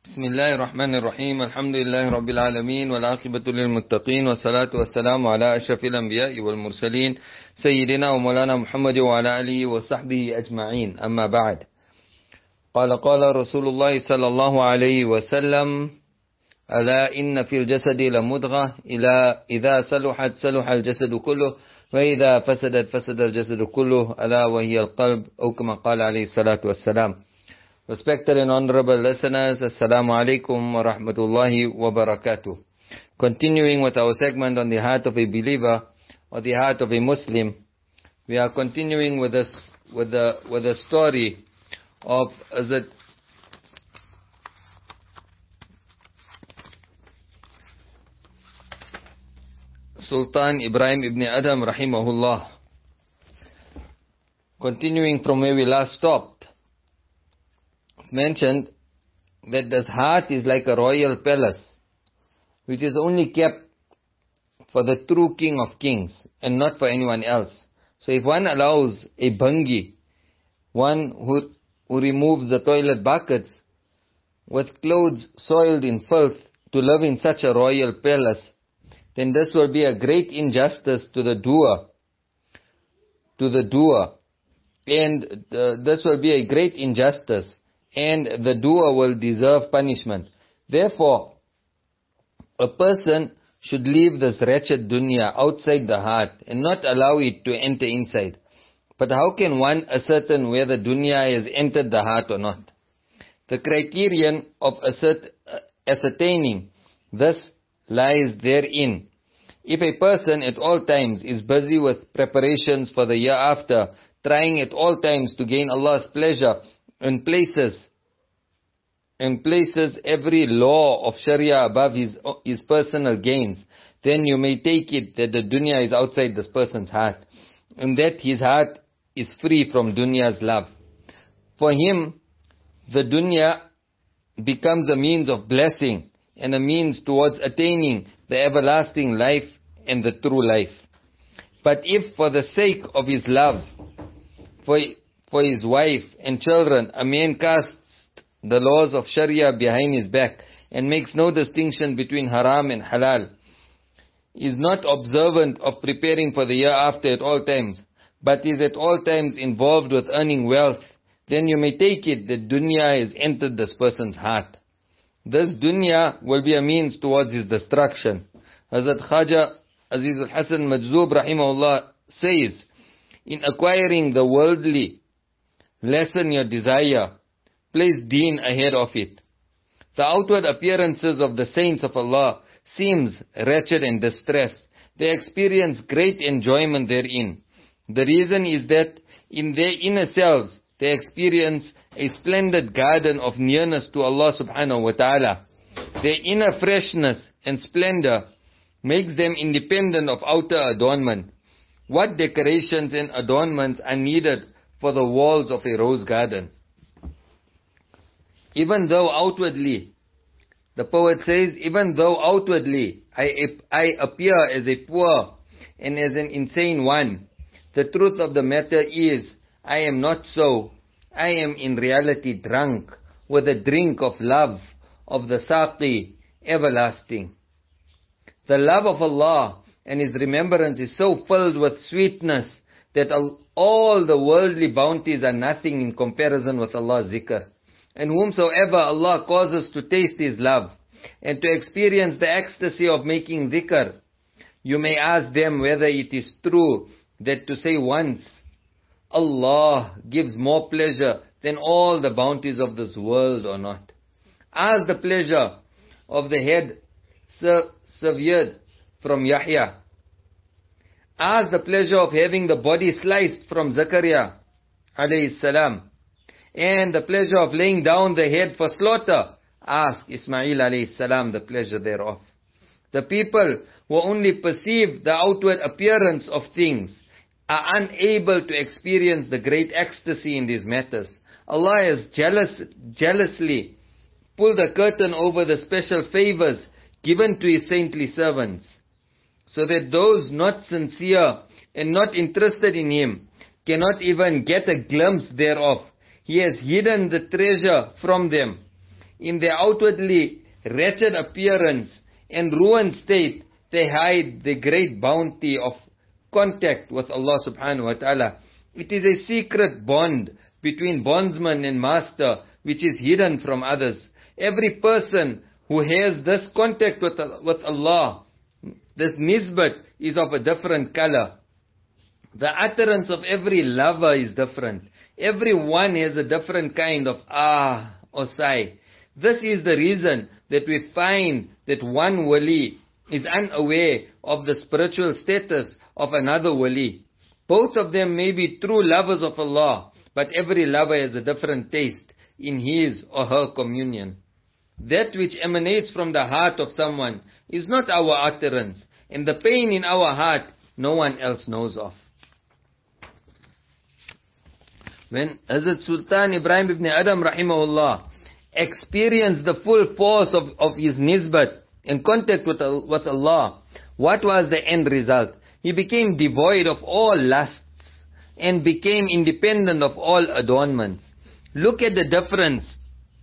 بسم الله الرحمن الرحيم الحمد لله رب العالمين والعاقبة للمتقين والصلاة والسلام على أشرف الأنبياء والمرسلين سيدنا ومولانا محمد وعلى آله وصحبه أجمعين أما بعد قال رسول الله صلى الله عليه وسلم ألا إن في الجسد لمضغة إذا صلحت صلح الجسد كله وإذا فسدت فسد الجسد كله ألا وهي القلب أو كما قال عليه الصلاة والسلام. Respected and honorable listeners, Assalamu alaikum wa rahmatullahi wa barakatuh. Continuing with our segment on the heart of a believer or the heart of a Muslim, we are continuing with the story of Sultan Ibrahim ibn Adam rahimahullah. Continuing from where we last stopped. It's mentioned that this heart is like a royal palace, which is only kept for the true king of kings and not for anyone else. So if one allows a bhangi, one who removes the toilet buckets with clothes soiled in filth to live in such a royal palace, then this will be a great injustice to the doer. And this will be a great injustice. And the doer will deserve punishment. Therefore, a person should leave this wretched dunya outside the heart and not allow it to enter inside. But how can one ascertain whether dunya has entered the heart or not? The criterion of ascertaining this lies therein. If a person at all times is busy with preparations for the year after, trying at all times to gain Allah's pleasure, and places every law of Sharia above his personal gains, then you may take it that the dunya is outside this person's heart, and that his heart is free from dunya's love. For him, the dunya becomes a means of blessing and a means towards attaining the everlasting life and the true life. But if for the sake of his love, for his wife and children, a man casts the laws of Sharia behind his back and makes no distinction between haram and halal, is not observant of preparing for the year after at all times, but is at all times involved with earning wealth, then you may take it that dunya has entered this person's heart. This dunya will be a means towards his destruction. Hazrat Khaja Aziz al-Hasan Majzub rahimahullah says, in acquiring the worldly, lessen your desire, place deen ahead of it. The outward appearances of the saints of Allah seems wretched and distressed. They experience great enjoyment therein. The reason is that in their inner selves they experience a splendid garden of nearness to Allah subhanahu wa ta'ala. Their inner freshness and splendor makes them independent of outer adornment. What decorations and adornments are needed for the walls of a rose garden? Even though outwardly, the poet says, even though outwardly I appear as a poor and as an insane one, the truth of the matter is, I am not so. I am in reality drunk with a drink of love of the Saqi, everlasting. The love of Allah and His remembrance is so filled with sweetness that all the worldly bounties are nothing in comparison with Allah's zikr. And whomsoever Allah causes to taste His love and to experience the ecstasy of making dhikr, you may ask them whether it is true that to say once, Allah gives more pleasure than all the bounties of this world or not. Ask the pleasure of the head severed from Yahya. Ask the pleasure of having the body sliced from Zakaria alayhi salam. And the pleasure of laying down the head for slaughter. Ask Ismail alayhi salam the pleasure thereof. The people who only perceive the outward appearance of things are unable to experience the great ecstasy in these matters. Allah has jealously pulled the curtain over the special favors given to His saintly servants, so that those not sincere and not interested in Him cannot even get a glimpse thereof. He has hidden the treasure from them. in their outwardly wretched appearance and ruined state, they hide the great bounty of contact with Allah subhanahu wa ta'ala. It is a secret bond between bondsman and master which is hidden from others. Every person who has this contact with Allah, this nisbat is of a different color. The utterance of every lover is different. Everyone has a different kind of or sigh. This is the reason that we find that one wali is unaware of the spiritual status of another wali. Both of them may be true lovers of Allah, but every lover has a different taste in his or her communion. That which emanates from the heart of someone is not our utterance, and the pain in our heart no one else knows of. When Hazrat Sultan Ibrahim ibn Adam rahimahullah experienced the full force of his nisbat and contact with Allah, what was the end result? He became devoid of all lusts and became independent of all adornments. Look at the difference.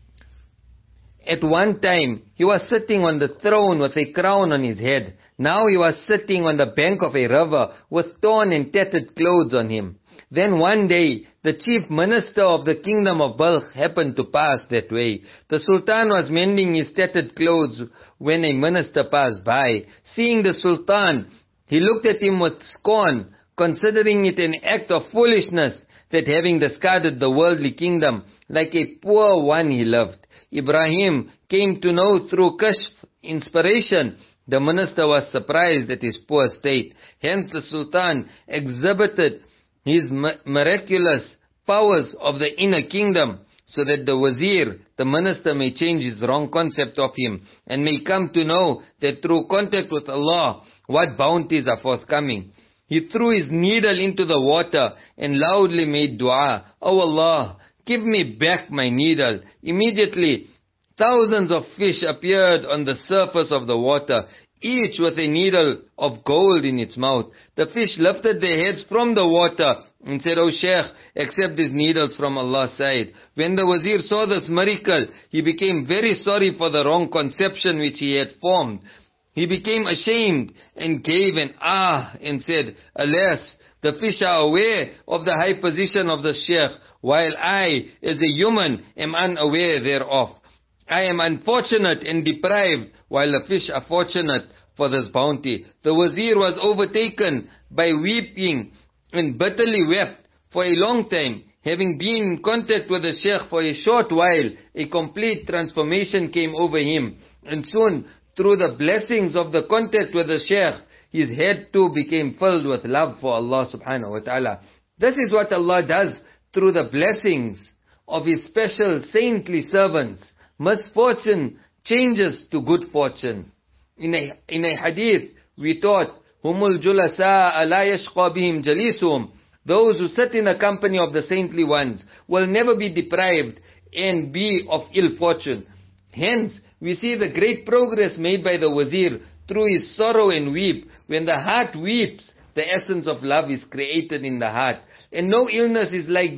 At one time, he was sitting on the throne with a crown on his head. Now he was sitting on the bank of a river with torn and tattered clothes on him. Then one day, the chief minister of the kingdom of Balkh happened to pass that way. The sultan was mending his tattered clothes when a minister passed by. Seeing the sultan, he looked at him with scorn, considering it an act of foolishness that having discarded the worldly kingdom, like a poor one he lived. Ibrahim came to know through kashf, inspiration. The minister was surprised at his poor state. Hence the sultan exhibited his miraculous powers of the inner kingdom, so that the wazir, the minister, may change his wrong concept of him, and may come to know that through contact with Allah, what bounties are forthcoming. He threw his needle into the water and loudly made dua, "Oh Allah, give me back my needle." Immediately, thousands of fish appeared on the surface of the water, each with a needle of gold in its mouth. The fish lifted their heads from the water and said, "O Shaykh, accept these needles from Allah's side." When the wazir saw this miracle, he became very sorry for the wrong conception which he had formed. He became ashamed and gave an and said, "Alas, the fish are aware of the high position of the Shaykh, while I, as a human, am unaware thereof. I am unfortunate and deprived, while the fish are fortunate for this bounty." The wazir was overtaken by weeping and bitterly wept for a long time. Having been in contact with the Shaykh for a short while, a complete transformation came over him. And soon, through the blessings of the contact with the Shaykh, his head too became filled with love for Allah subhanahu wa ta'ala. This is what Allah does through the blessings of His special saintly servants. Misfortune changes to good fortune. In a hadith, we taught, "Humul julasa la yashqa bihim jalisuhum." Those who sit in the company of the saintly ones will never be deprived and be of ill fortune. Hence, we see the great progress made by the wazir through his sorrow and weep. When the heart weeps, the essence of love is created in the heart. And no illness is like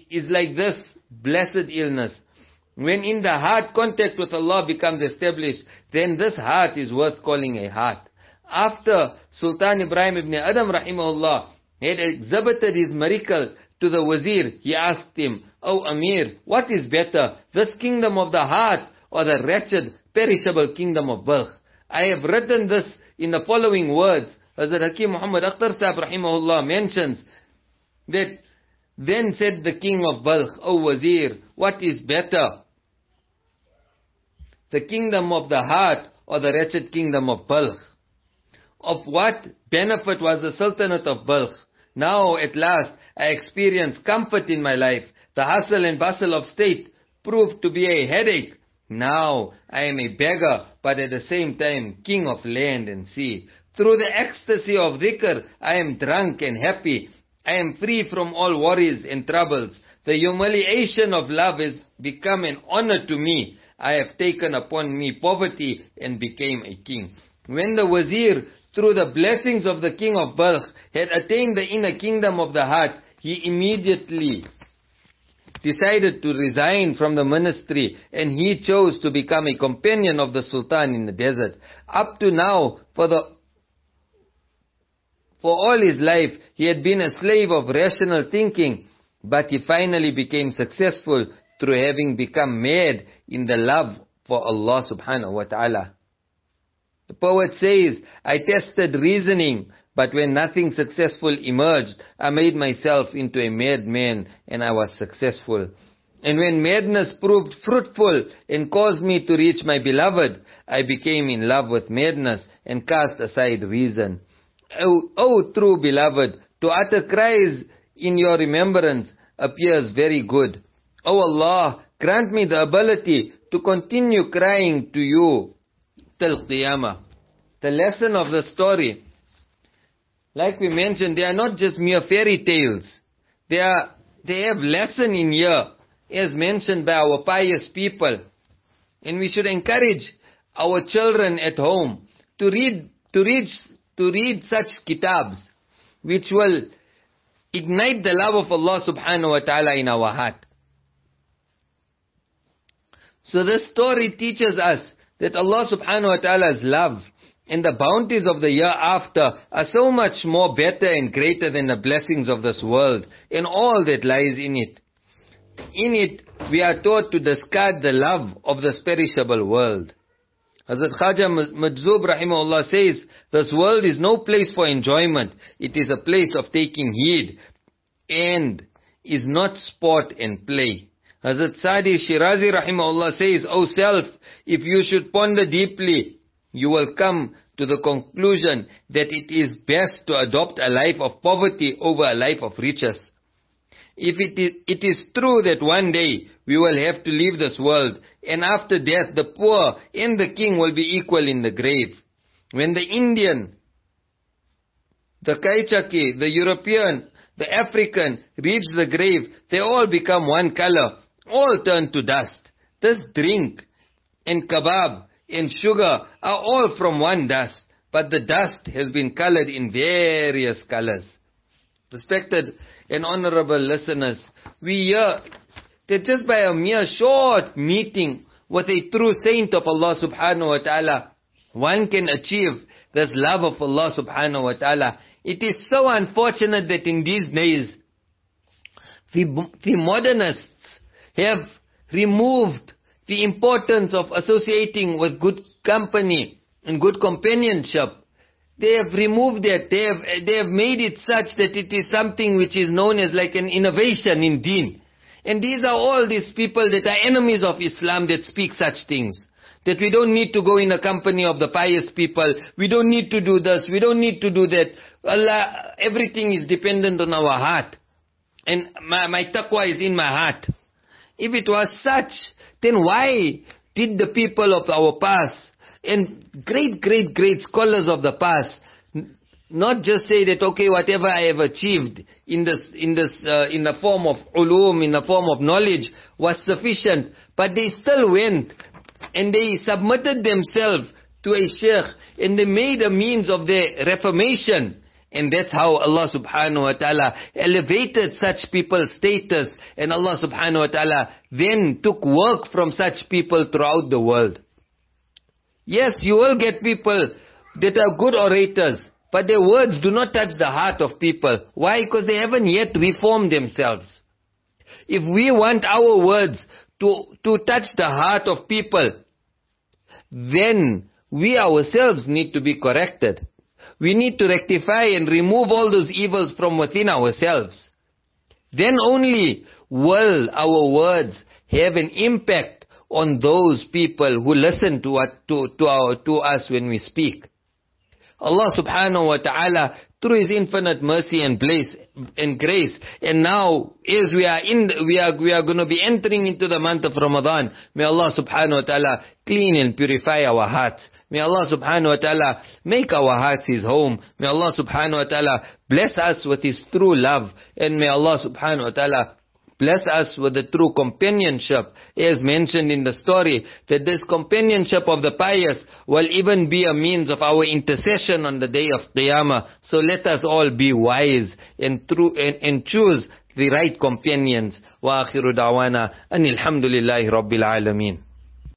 this blessed illness. When in the heart contact with Allah becomes established, then this heart is worth calling a heart. After Sultan Ibrahim ibn Adam rahimahullah had exhibited his miracle to the wazir, he asked him, "O Amir, what is better, this kingdom of the heart or the wretched, perishable kingdom of Balkh?" I have written this in the following words. Hazrat Hakim Muhammad Akhtar Sahib rahimahullah mentions that, then said the king of Balkh, "O wazir, what is better, the kingdom of the heart or the wretched kingdom of Balkh?" Of what benefit was the sultanate of Balkh? Now at last I experience comfort in my life. The hustle and bustle of state proved to be a headache. Now I am a beggar, but at the same time king of land and sea. Through the ecstasy of dhikr, I am drunk and happy. I am free from all worries and troubles. The humiliation of love has become an honor to me. I have taken upon me poverty and became a king. When the wazir, through the blessings of the king of Balkh, had attained the inner kingdom of the heart, he immediately decided to resign from the ministry, and he chose to become a companion of the Sultan in the desert. Up to now, for all his life, he had been a slave of rational thinking, but he finally became successful through having become mad in the love for Allah subhanahu wa ta'ala. The poet says, I tested reasoning, but when nothing successful emerged, I made myself into a madman and I was successful. And when madness proved fruitful and caused me to reach my beloved, I became in love with madness and cast aside reason. O true beloved, to utter cries in your remembrance appears very good. O Allah, grant me the ability to continue crying to you till Qiyamah. The lesson of the story, like we mentioned, they are not just mere fairy tales. They have lesson in here, as mentioned by our pious people. And we should encourage our children at home to read such kitabs, which will ignite the love of Allah subhanahu wa ta'ala in our heart. So this story teaches us that Allah subhanahu wa ta'ala's love and the bounties of the hereafter are so much more better and greater than the blessings of this world and all that lies in it. In it, we are taught to discard the love of this perishable world. Hazrat Khaja Majzub rahimahullah says, this world is no place for enjoyment. It is a place of taking heed and is not sport and play. Hazrat Sadi Shirazi rahimahullah says, O self, if you should ponder deeply, you will come to the conclusion that it is best to adopt a life of poverty over a life of riches. If it is true that one day we will have to leave this world, and after death the poor and the king will be equal in the grave. When the Indian, the Kaichaki, the European, the African reach the grave, they all become one color, all turn to dust. This drink and kebab and sugar are all from one dust, but the dust has been colored in various colors. Respected and honorable listeners, we hear that just by a mere short meeting with a true saint of Allah subhanahu wa ta'ala, one can achieve this love of Allah subhanahu wa ta'ala. It is so unfortunate that in these days, the modernists have removed the importance of associating with good company and good companionship. They have removed that. They have made it such that it is something which is known as like an innovation in deen. And these are all these people that are enemies of Islam that speak such things. That we don't need to go in a company of the pious people. We don't need to do this. We don't need to do that. Allah, everything is dependent on our heart. And my taqwa is in my heart. If it was such, then why did the people of our past and great scholars of the past not just say that, okay, whatever I have achieved in the form of ulum, in the form of knowledge was sufficient, but they still went and they submitted themselves to a sheikh and they made a means of their reformation. And that's how Allah subhanahu wa ta'ala elevated such people's status, and Allah subhanahu wa ta'ala then took work from such people throughout the world. Yes, you will get people that are good orators, but their words do not touch the heart of people. Why? Because they haven't yet reformed themselves. If we want our words to touch the heart of people, then we ourselves need to be corrected. We need to rectify and remove all those evils from within ourselves. Then only will our words have an impact on those people who listen to us when we speak. Allah subhanahu wa ta'ala, through His infinite mercy and grace, and now as we are going to be entering into the month of Ramadan, may Allah subhanahu wa ta'ala clean and purify our hearts. May Allah subhanahu wa ta'ala make our hearts His home. May Allah subhanahu wa ta'ala bless us with His true love, and may Allah subhanahu wa ta'ala bless us with the true companionship, as mentioned in the story, that this companionship of the pious will even be a means of our intercession on the day of Qiyamah. So let us all be wise and true and choose the right companions. Wa akhiru da'wana anil hamdulillahi rabbil alameen.